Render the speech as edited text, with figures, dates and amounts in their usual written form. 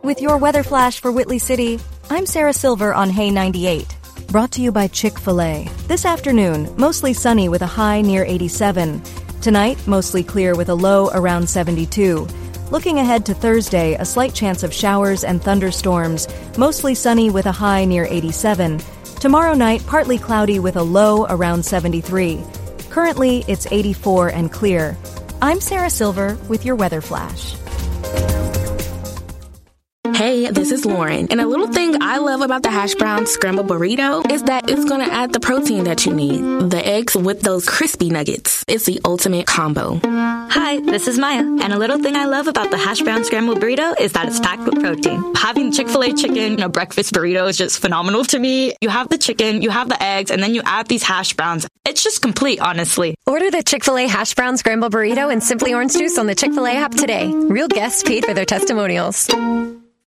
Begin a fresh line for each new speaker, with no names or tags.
With your weather flash for Whitley City, I'm Sarah Silver on Hay 98. Brought to you by Chick-fil-A. This afternoon, mostly sunny with a high near 87. Tonight, mostly clear with a low around 72. Looking ahead to Thursday, a slight chance of showers and thunderstorms, mostly sunny with a high near 87. Tomorrow night, partly cloudy with a low around 73. Currently, it's 84 and clear. I'm Sarah Silver with your weather flash.
Hey, this is Lauren, and a little thing I love about the hash brown scrambled burrito is that it's going to add the protein that you need. The eggs with those crispy nuggets. It's the ultimate combo.
Hi, this is Maya, and a little thing I love about the hash brown scrambled burrito is that it's packed with protein. Having Chick-fil-A chicken in a breakfast burrito is just phenomenal to me. You have the chicken, you have the eggs, and then you add these hash browns. It's just complete, honestly.
Order the Chick-fil-A hash brown scrambled burrito and Simply Orange Juice on the Chick-fil-A app today. Real guests paid for their testimonials.